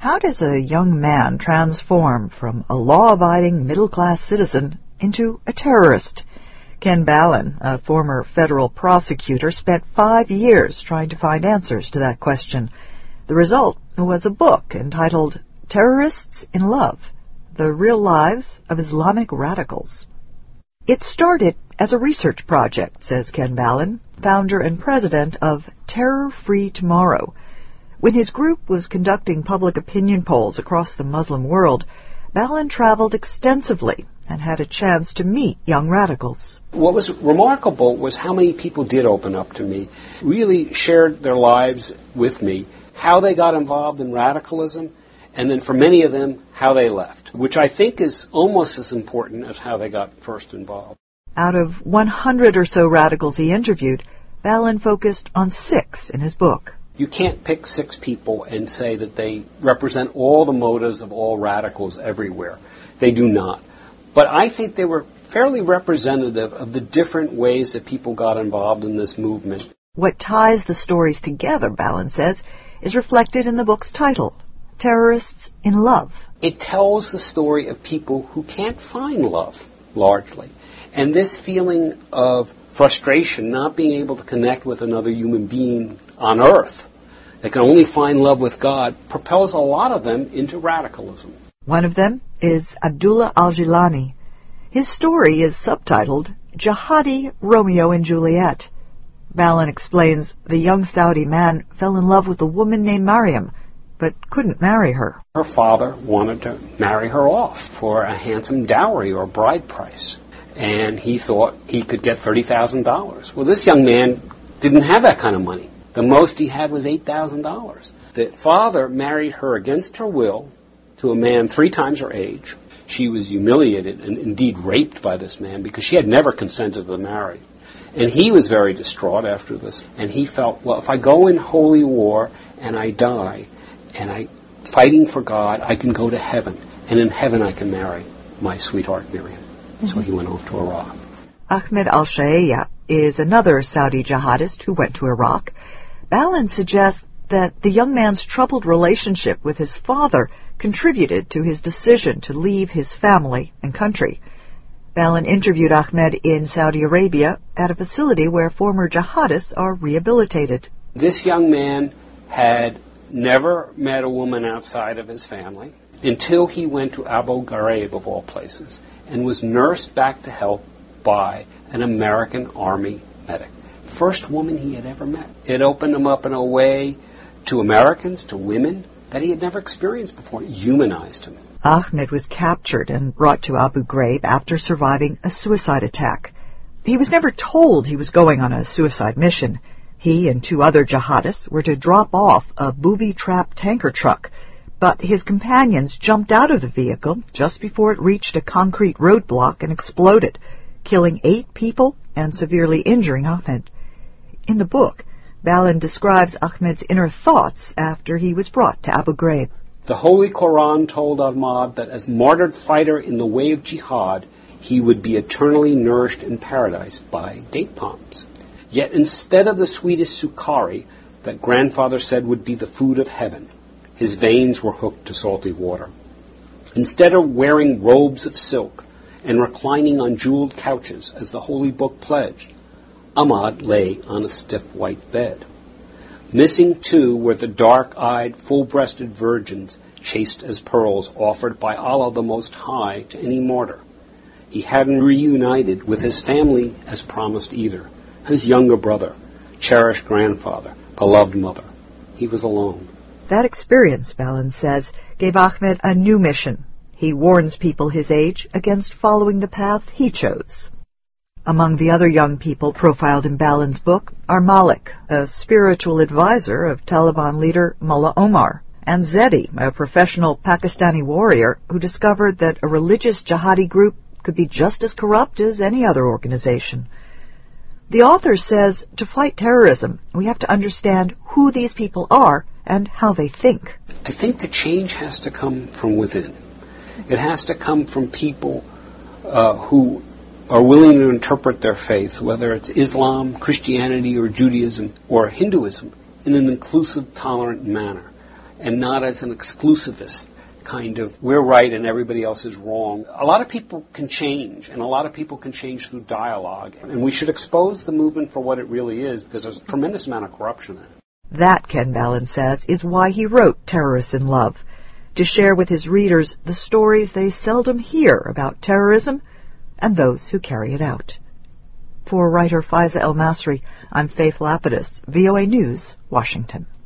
How does a young man transform from a law-abiding middle-class citizen into a terrorist? Ken Ballin, a former federal prosecutor, spent 5 years trying to find answers to that question. The result was a book entitled Terrorists in Love: The Real Lives of Islamic Radicals. It started as a research project, says Ken Ballin, founder and president of Terror Free Tomorrow. When his group was conducting public opinion polls across the Muslim world, Ballin traveled extensively and had a chance to meet young radicals. What was remarkable was how many people did open up to me, really shared their lives with me, how they got involved in radicalism, and then for many of them, how they left, which I think is almost as important as how they got first involved. Out of 100 or so radicals he interviewed, Ballin focused on 6 in his book. You can't pick 6 people and say that they represent all the motives of all radicals everywhere. They do not. But I think they were fairly representative of the different ways that people got involved in this movement. What ties the stories together, Ballin says, is reflected in the book's title, Terrorists in Love. It tells the story of people who can't find love, largely. And this feeling of frustration, not being able to connect with another human being on earth, that can only find love with God, propels a lot of them into radicalism. One of them is Abdullah al-Jilani. His story is subtitled Jihadi Romeo and Juliet. Ballin explains the young Saudi man fell in love with a woman named Mariam, but couldn't marry her. Her father wanted to marry her off for a handsome dowry or bride price, and he thought he could get $30,000. Well, this young man didn't have that kind of money. The most he had was $8,000. The father married her against her will to a man 3 times her age. She was humiliated and indeed raped by this man because she had never consented to the marriage. And he was very distraught after this. And he felt, well, if I go in holy war and I die, and I fighting for God, I can go to heaven. And in heaven I can marry my sweetheart Miriam. So he went off to Iraq. Ahmed al-Shayya is another Saudi jihadist who went to Iraq. Ballin suggests that the young man's troubled relationship with his father contributed to his decision to leave his family and country. Ballin interviewed Ahmed in Saudi Arabia at a facility where former jihadists are rehabilitated. This young man had never met a woman outside of his family until he went to Abu Ghraib, of all places, and was nursed back to health by an American Army medic. First woman he had ever met. It opened him up in a way to Americans, to women, that he had never experienced before. It humanized him. Ahmed was captured and brought to Abu Ghraib after surviving a suicide attack. He was never told he was going on a suicide mission. He and 2 other jihadists were to drop off a booby-trapped tanker truck, but his companions jumped out of the vehicle just before it reached a concrete roadblock and exploded, killing 8 people and severely injuring Ahmed. In the book, Ballin describes Ahmed's inner thoughts after he was brought to Abu Ghraib. The Holy Quran told Ahmad that as martyred fighter in the way of jihad, he would be eternally nourished in paradise by date palms. Yet instead of the sweetest sukari that grandfather said would be the food of heaven, his veins were hooked to salty water. Instead of wearing robes of silk and reclining on jeweled couches as the holy book pledged, Ahmad lay on a stiff white bed. Missing, too, were the dark-eyed, full-breasted virgins, chaste as pearls, offered by Allah the Most High to any martyr. He hadn't reunited with his family as promised either. His younger brother, cherished grandfather, beloved mother. He was alone. That experience, Ballin says, gave Ahmed a new mission. He warns people his age against following the path he chose. Among the other young people profiled in Ballin's book are Malik, a spiritual advisor of Taliban leader Mullah Omar, and Zedi, a professional Pakistani warrior who discovered that a religious jihadi group could be just as corrupt as any other organization. The author says to fight terrorism, we have to understand who these people are and how they think. I think the change has to come from within. It has to come from people who are willing to interpret their faith, whether it's Islam, Christianity, or Judaism, or Hinduism, in an inclusive, tolerant manner. and not as an exclusivist kind of we're right and everybody else is wrong. A lot of people can change, and a lot of people can change through dialogue, and we should expose the movement for what it really is, because there's a tremendous amount of corruption in it. That, Ken Ballin says, is why he wrote Terrorists in Love, to share with his readers the stories they seldom hear about terrorism and those who carry it out. For writer Faiza El Masri, I'm Faith Lapidus, VOA News, Washington.